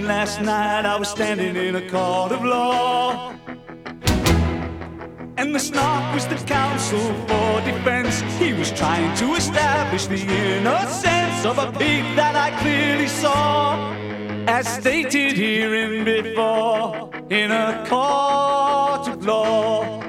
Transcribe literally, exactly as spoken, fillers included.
last night I was standing in a court of law, and the snark was the counsel for defense. He was trying to establish the innocence of a pig that I clearly saw, as stated herein before, in a court of law.